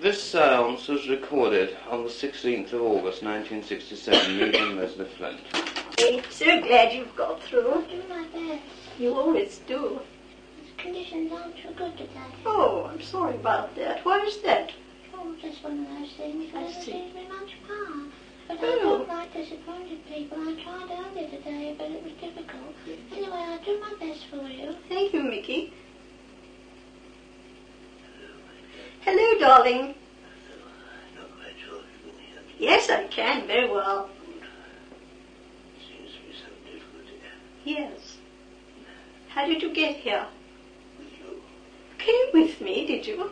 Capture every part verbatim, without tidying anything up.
This seance was recorded on the sixteenth of August nineteen sixty-seven, me and Leslie Flint. I'm so glad you've got through. I'll do my best. You always do. The conditions aren't too good today. Oh, I'm sorry about that. Why is that? Oh, just one of those things. I Never see. seems to be much power. But Oh. I don't like disappointed people. I tried earlier today, but it was difficult. Anyway, I'll do my best for you. Thank you, Mickey. Hello, darling. Not quite sure if you can hear me. Yes, I can, very well. Seems to be some difficulty Yes. How did you get here? with you. Came with me, did you?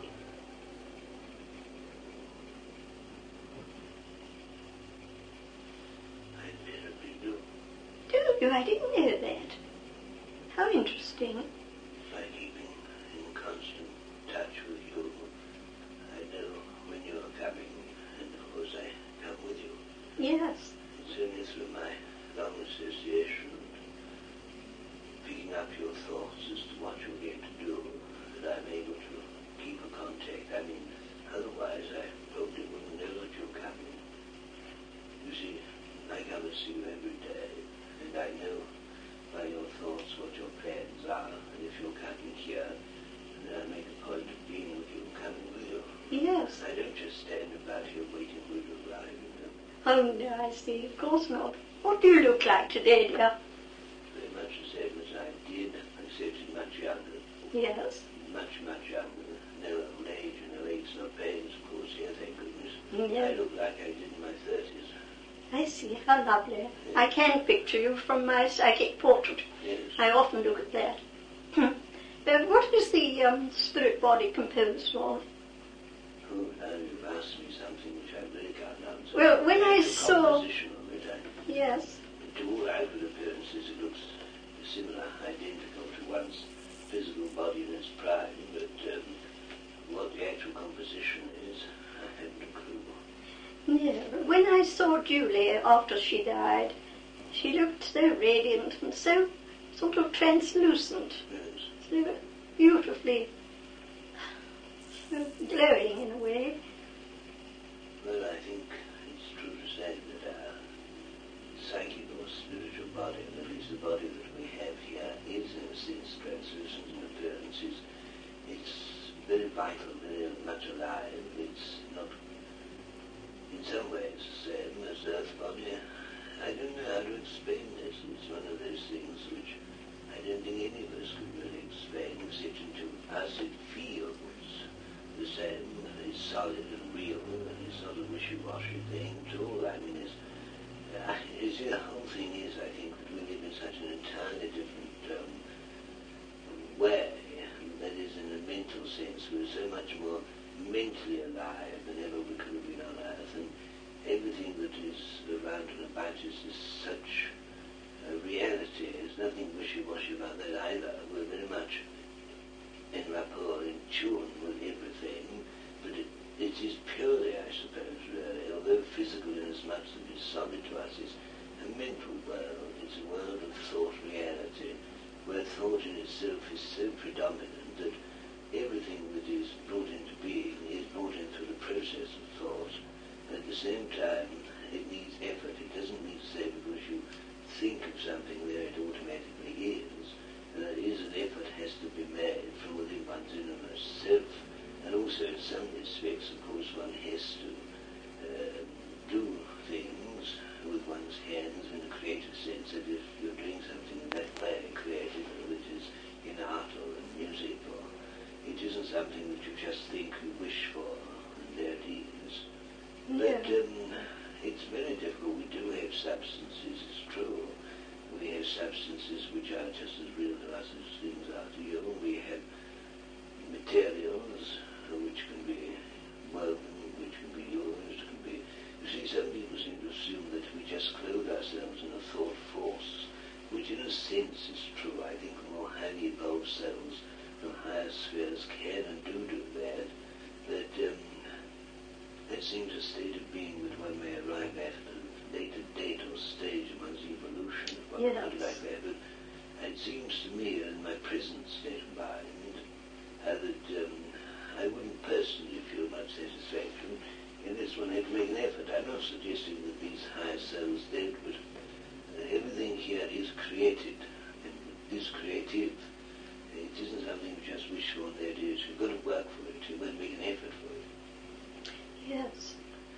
I invariably do. Do you? I didn't know that. How interesting. By keeping in constant touch with you, I know when you are coming, and of course I come with you. Yes. It's only through my long association, picking up your thoughts as to what you're going to do, that I'm able to keep a contact. I mean, otherwise I probably wouldn't know that you're coming. You see, I come and see you every day, and I know by your thoughts what your plans are, and if you're coming here, then I make a point of being with you, coming with you. Yes. I don't just stand about here waiting for you to arrive, you know. Oh, no, I see. Of course not. What do you look like today, dear? Very much the same as I did, except in much younger. Yes. Much, much younger. No old age and no aches, no pains, of course, here, thank goodness. Yeah. I look like I did in my thirties. I see. How lovely. I can picture you from my psychic portrait. Yes. I often look at that. But what is the um, spirit body composed of? Oh, now you've asked me something which I really can't answer. Well, when I The saw- composition of it, I, Yes. to all outward appearances, it looks similar, identical to one's physical body in its prime, but um, what the actual composition is, I haven't a clue. Yeah. When I saw Julie after she died, she looked so radiant and so sort of translucent, Yes. so beautifully so glowing in a way. Well, I think it's true to say that our psychic or spiritual body, at least the body that we have here, is in a sense translucent in appearance. It's, it's very vital, very much alive. It's not, in some ways, the same as the earth body. I don't know how to explain this. It's one of those things which I don't think any of us could really explain, except to us it feels the same. It's solid and real, and it's not a wishy-washy thing at all. I mean, it's, uh, it's, the whole thing is, I think, that we live in such an entirely different um, way. That is, in a mental sense, we're so much more mentally alive than ever we could have been on Earth, and everything that is around and about us is such a reality. There's nothing wishy-washy about that either. We're very much in rapport, in tune with everything, but it, it is purely, I suppose, really, although physical in as much as it is solid to us, is a mental world. It's a world of thought reality, where thought in itself is so predominant that everything that is brought into being is brought in through the process of thought. At the same time, it needs effort. It doesn't mean to say because you think of something there it automatically is. There is an effort has to be made from within one's innermost self, and also in some respects, of course, one has to uh, do things with one's hands in a creative sense, that if you're doing something in that way, creative, which is in art or in music, or it isn't something that you just think you wish for, and there it is. But um, it's very difficult. We do have substances, it's true. We have substances which are just as real to us as things are to you. We have materials which can be woven, which can be used, can be... You see, some people seem to assume that we just clothe ourselves in a thought force, which in a sense is true. I think more highly evolved souls from higher spheres can and do do that. But um, that seems a state of being that one may arrive at at a later date or stage of one's evolution, if one Yes. put it like that. But it seems to me, in my present state of mind, uh, that um, I wouldn't personally feel much satisfaction unless one had to make an effort. I'm not suggesting that these higher souls did, but uh, everything here is created, and is creative. It isn't something you just wish for, and there it is. You've got to work for it. You've got to make an effort for it. Yes.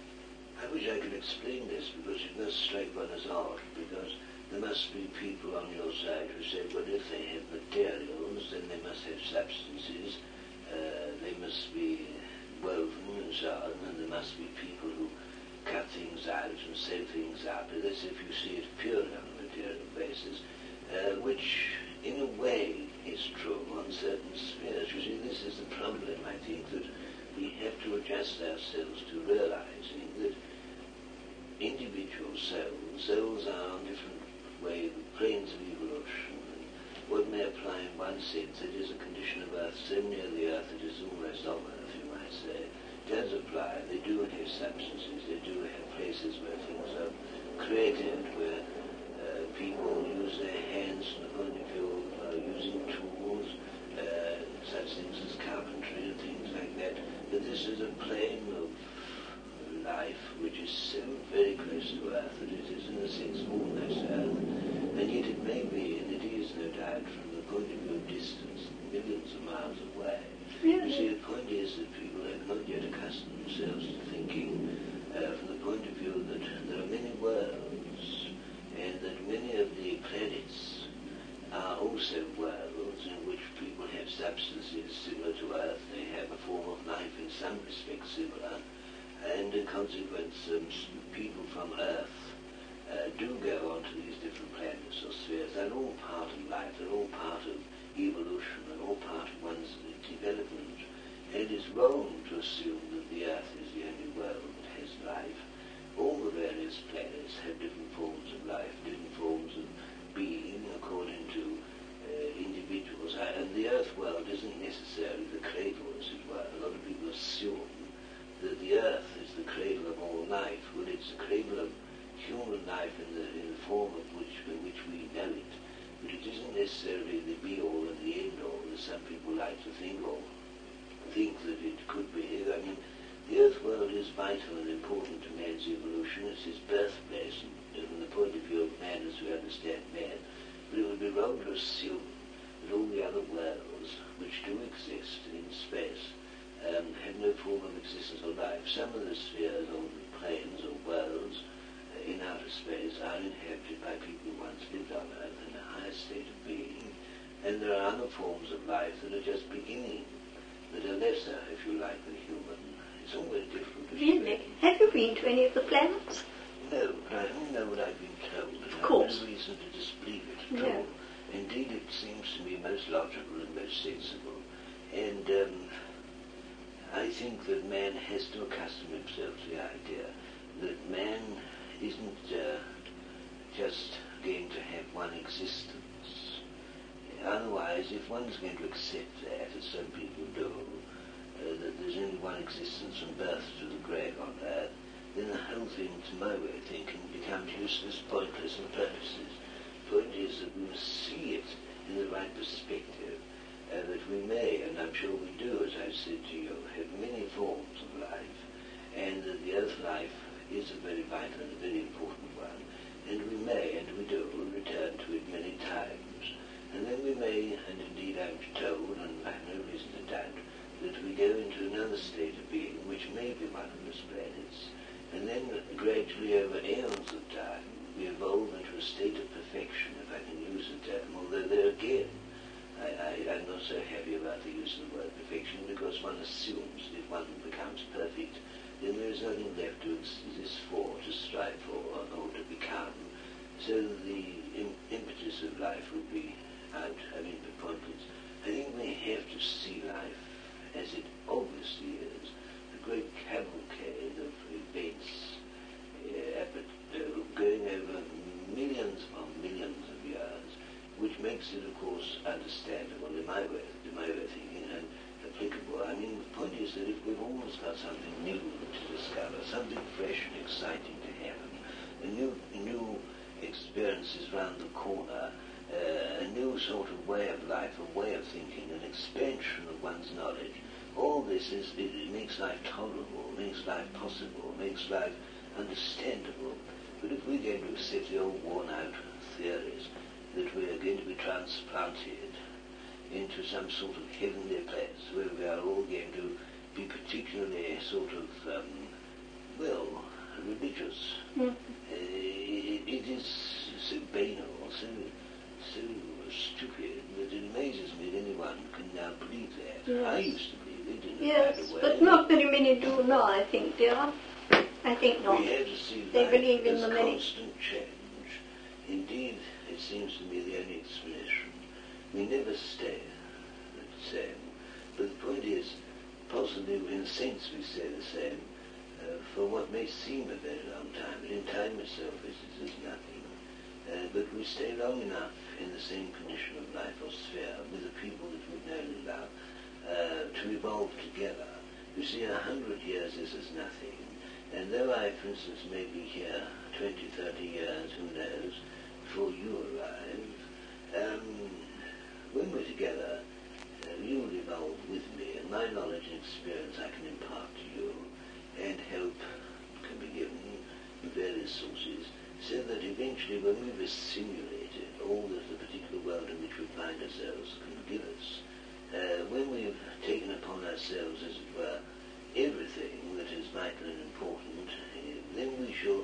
I wish I could explain this, because it must strike one as odd, because there must be people on your side who say, well, if they have materials, then they must have substances, uh, they must be woven and so on, and there must be people who cut things out and sew things up. That's if you see it purely on a material basis, uh, which in a way is true on certain spheres. You see, this is the problem, I think, that we have to adjust ourselves to realizing that individual souls, souls are on different way, planes of evolution, and what may apply in one sense, it is a condition of Earth so near the Earth it is almost on Earth, you might say, does apply. They do have substances, they do have places where things are created, where uh, people use their hands from the point of view of uh, using tools, uh, such things as carpentry and things like that. But this is a plane of life which is so very close to Earth that it is in a sense almost Earth, and yet it may be, and it is no doubt, from the point of view of distance, millions of miles away. Really? You see, the point is that people have not yet accustomed themselves to thinking uh, from the point of view that there are many worlds, and that many of the planets are also worlds in which people have substances similar to Earth. They have a form of life in some respects similar, and in consequence, um, people from Earth uh, do go on to these different planets or spheres. They're all part of life, they're all part of evolution, they're all part of one's development. And it's wrong to assume that the Earth is the only world that has life. All the various planets have different forms of life, different forms of being according to uh, individuals. And the Earth world isn't necessarily the cradle, as it were. A lot of people assume that the Earth is the cradle of all life. Well, it's the cradle of human life in the, in the form of which, in which we know it. But it isn't necessarily the be-all and the end-all, as some people like to think, or think that it could be. I mean, the Earth world is vital and important to man's evolution. It's his birthplace, and from the point of view of man as we understand man. But it would be wrong to assume that all the other worlds, which do exist in space, Um, have no form of existence or life. Some of the spheres or the planes or worlds uh, in outer space are inhabited by people who once lived on Earth in a higher state of being, and there are other forms of life that are just beginning, that are lesser, if you like, than human. It's all very difficult to Really? explain. Have you been to any of the planets? No, but I only know what I've been told. Of course. I have no reason to disbelieve it at No. all. Indeed, it seems to me most logical and most sensible. And um, I think that man has to accustom himself to the idea that man isn't uh, just going to have one existence. Otherwise, if one's going to accept that, as some people do, uh, that there's only one existence from birth to the grave on Earth, then the whole thing, to my way of thinking, becomes useless, pointless, and purposeless. The point is that we must see it in the right perspective. Uh, that we may, and I'm sure we do, as I've said to you, have many forms of life, and that the Earth life is a very vital and a very important one, and we may, and we do, return to it many times. And then we may, and indeed I'm told, and I have no reason to doubt, that we go into another state of being, which may be one of those planets, and then gradually over aeons of time, we evolve into a state of perfection, if I can use the term, although there again, I, I, I'm not so happy about the use of the word perfection, because one assumes that if one becomes perfect, then there is nothing left to exist for, to strive for, or, or to become. So the im- impetus of life would be out. I mean, the point is, I think we have to see life as it obviously is, a great cavalcade of events, uh, uh, going over millions upon millions of years, which makes it, of course, understandable in my way, in my way of thinking, and applicable. I mean, the point is that if we've always got something new to discover, something fresh and exciting to happen, a new, new experiences round the corner, uh, a new sort of way of life, a way of thinking, an expansion of one's knowledge, all this is, it, it makes life tolerable, makes life possible, makes life understandable. But if we're going to accept the old worn-out theories that we are going to be transplanted into some sort of heavenly place where we are all going to be particularly sort of, um, well, religious, Mm. uh, it, it is so banal, so so stupid that it amazes me that anyone can now believe that. Yes. I used to believe it in a Yes, kind of way. but not very many do now, I think, dear. I think not. We have to see They life believe in as the many. constant change. Indeed, it seems to me the only explanation. We never stay the same. But the point is, possibly in a sense we stay the same uh, for what may seem a very long time, but in time itself it is nothing. Uh, but we stay long enough in the same condition of life or sphere with the people that we've known and loved uh, to evolve together. You see, a hundred years is as nothing. And though I, for instance, may be here twenty, thirty years, who knows, before you arrive, um, when we're together, uh, you'll evolve with me, and my knowledge and experience I can impart to you, and help can be given from various sources, so that eventually when we've assimilated all that the particular world in which we find ourselves can give us, uh, when we've taken upon ourselves, as it were, everything that is vital and important, uh, then we shall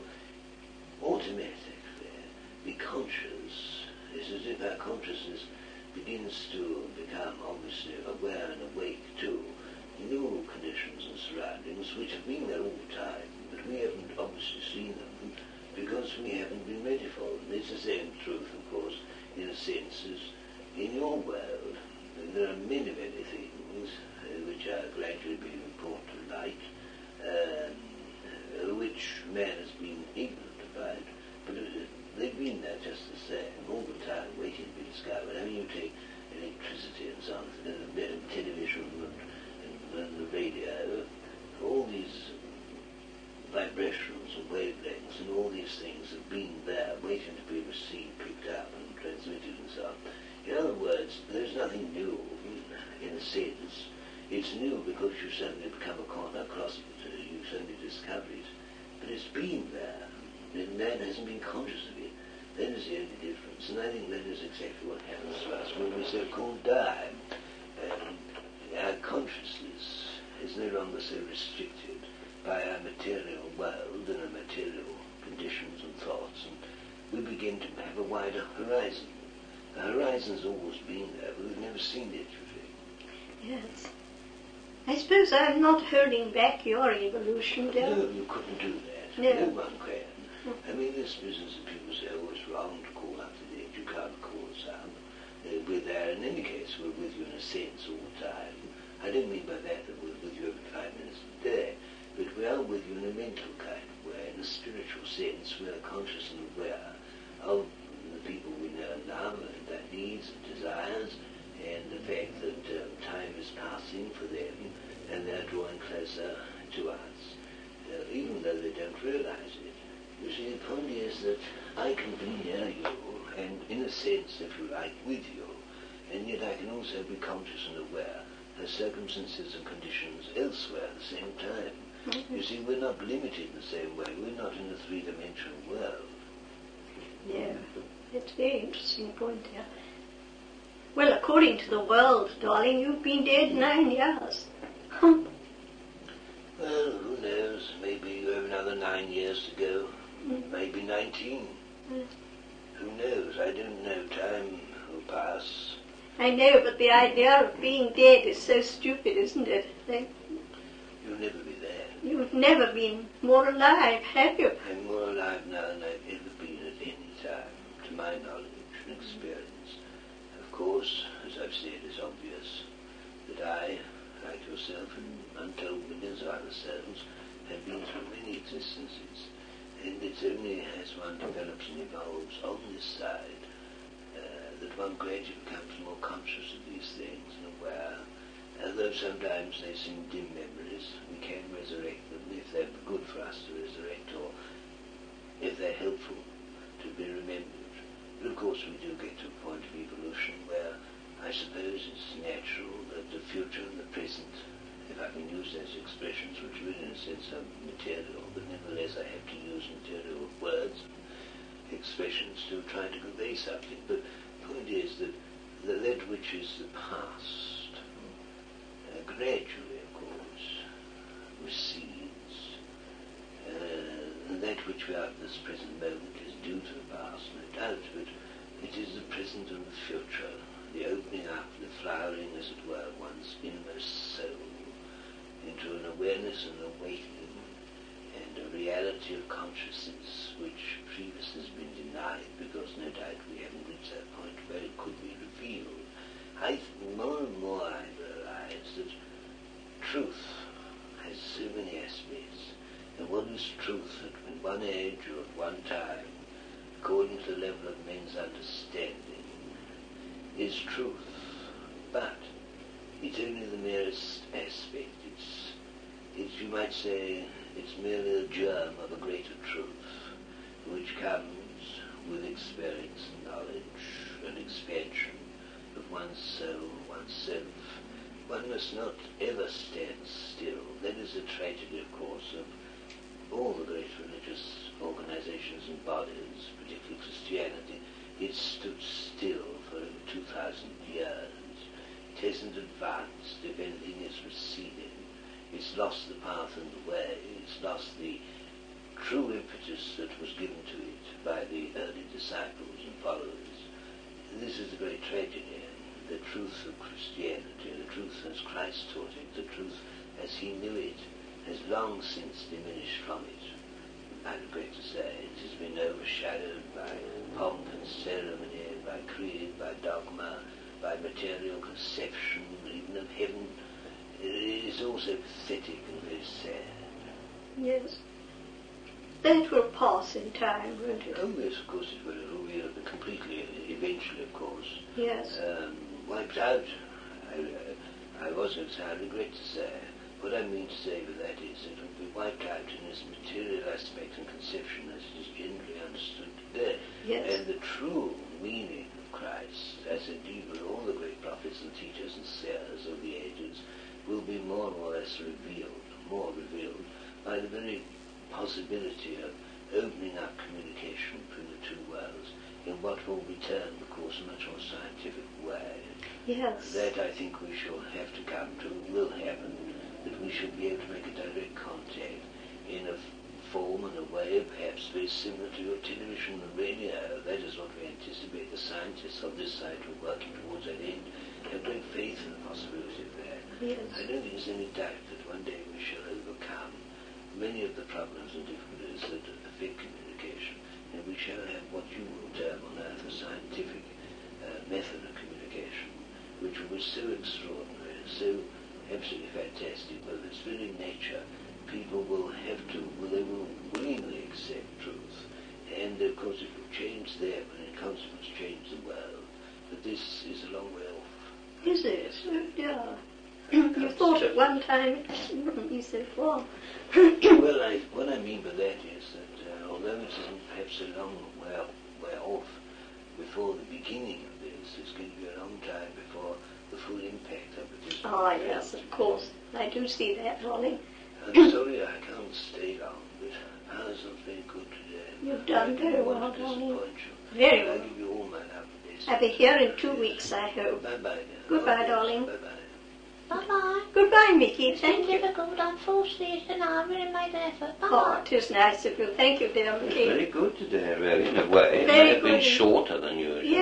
automatically be conscious. It's as if our consciousness begins to become obviously aware and awake to new conditions and surroundings which have been there all the time, but we haven't obviously seen them because we haven't been ready for them. It's the same truth, of course, in a sense, as in your world. There are many, many things uh, which are gradually being brought to light, um, uh, which man has been ignorant about, but uh, they've been there just the same, all the time, waiting to be discovered. I mean, you take electricity and so on, and uh, television and, and, and the radio, all these vibrations and wavelengths and all these things have been there, waiting to be received, picked up and transmitted and so on. In other words, there's nothing new in a sense. It's new because you suddenly become across it, you suddenly discover it. But it's been there, and man hasn't been conscious of it. That is the only difference, and I think that is exactly what happens to us when we so-called die. Um, our consciousness is no longer so restricted by our material world and our material conditions and thoughts, and we begin to have a wider horizon. The horizon's always been there, but we've never seen it, you see. Yes. I suppose I'm not holding back your evolution, dear. No, you couldn't do that. No. No one can. I mean, this business that people say, oh, it's wrong to call up the dead. You can't call us up. Uh, we're there in any case. We're with you in a sense all the time. I don't mean by that that we're with you every five minutes of the day, but we are with you in a mental kind of way, in a spiritual sense. We are conscious and aware of the people we know and love and their needs and desires, and the fact that um, time is passing for them and they're drawing closer to us, uh, even though they don't realize it. You see, the point is that I can be near you and, in a sense, if you like, with you, and yet I can also be conscious and aware of circumstances and conditions elsewhere at the same time. Mm-hmm. You see, we're not limited in the same way. We're not in a three-dimensional world. Yeah, it's a very interesting point here. Well, according to the world, darling, you've been dead nine years. Well, who knows? Maybe you have another nine years to go. Mm. Maybe nineteen. Mm. Who knows? I don't know. Time will pass. I know, but the idea of being dead is so stupid, isn't it? Like, you'll never be there. You've never been more alive, have you? I'm more alive now than I've ever been at any time, to my knowledge and experience. Of course, as I've said, it's obvious that I, like yourself and untold millions of other souls, have been through many existences, and it's only as one develops and evolves on this side uh, that one gradually becomes more conscious of these things and aware. Although sometimes they seem dim memories, we can resurrect them if they're good for us to resurrect, or if they're helpful to be remembered. But of course we do get to a point of evolution where I suppose it's natural that the future and the present if I can use those expressions, which really in a sense are material, but nevertheless I have to use material words, expressions to try to convey something. But the point is that the, that which is the past uh, gradually, of course, recedes. Uh, and that which we are at this present moment is due to the past, no doubt, but it is the present and the future, the opening up, the flowering, as it were, of one's inmost soul into an awareness and awakening and a reality of consciousness which previously has been denied because no doubt we haven't reached that point where it could be revealed. I think more and more I realize that truth has so many aspects, and what is truth at one age or at one time, according to the level of men's understanding, is truth, but it's only the merest aspect. It's, it's, you might say, it's merely a germ of a greater truth, which comes with experience and knowledge and expansion of one's soul, oneself. One must not ever stand still. That is the tragedy, of course, of all the great religious organizations and bodies, particularly Christianity. It stood still for over two thousand years. It hasn't advanced. If anything, it's receded. It's lost the path and the way. It's lost the true impetus that was given to it by the early disciples and followers. This is the great tragedy. The truth of Christianity, the truth as Christ taught it, the truth as he knew it, has long since diminished from it. I regret to say it has been overshadowed by pomp and ceremony, by creed, by dogma, by material conception, even of heaven. It is also pathetic and very sad. Yes. That will pass in time, won't it? Oh yes, of course it will. It will be completely, eventually, of course. Yes. Um, wiped out. I, I was going to say, I regret to say, what I mean to say with that is it will be wiped out in its material aspect and conception as it is generally understood today. Yes. And the true meaning of Christ, as indeed with all the great prophets and teachers and seers of the ages, will be more or less revealed, more revealed by the very possibility of opening up communication between the two worlds in what will be termed, of course, a much more scientific way. Yes. That I think we shall have to come to, will happen, that we shall be able to make a direct contact in a form and a way perhaps very similar to your television and radio. That is what we anticipate. The scientists of this side who are working towards that end have great faith in the possibility of that. Yes. I don't think there's any doubt that one day we shall overcome many of the problems and difficulties that affect communication, and we shall have what you will term on earth a scientific uh, method of communication, which will be so extraordinary, so absolutely fantastic, but its very nature, people will have to, well, they will willingly accept truth, and of course it will change them, and in consequence change the world, but this is a long way off. Is it? Yeah. You thought at one time it wouldn't be so far. Well, I, what I mean by that is that uh, although it isn't perhaps a long way, way off before the beginning of this, it's going to be a long time before the full impact of it is. Ah, yes, of course. I do see that, darling. I'm sorry I can't stay long, but I was not very good today. You've done I very didn't well, want to darling. disappoint you. Very I'll well. give you all my love and best. I'll be here in two weeks, I hope. Bye-bye now. Goodbye, All the best. darling. Bye-bye. Bye-bye. Goodbye, Mickey. It's been Thank you. difficult. I'm forced to eat and I really made an effort. Oh, Bye-bye. it is nice of you. Thank you, dear It was Mickey. very good today, really, in a way. It Very may have been good. shorter than usual.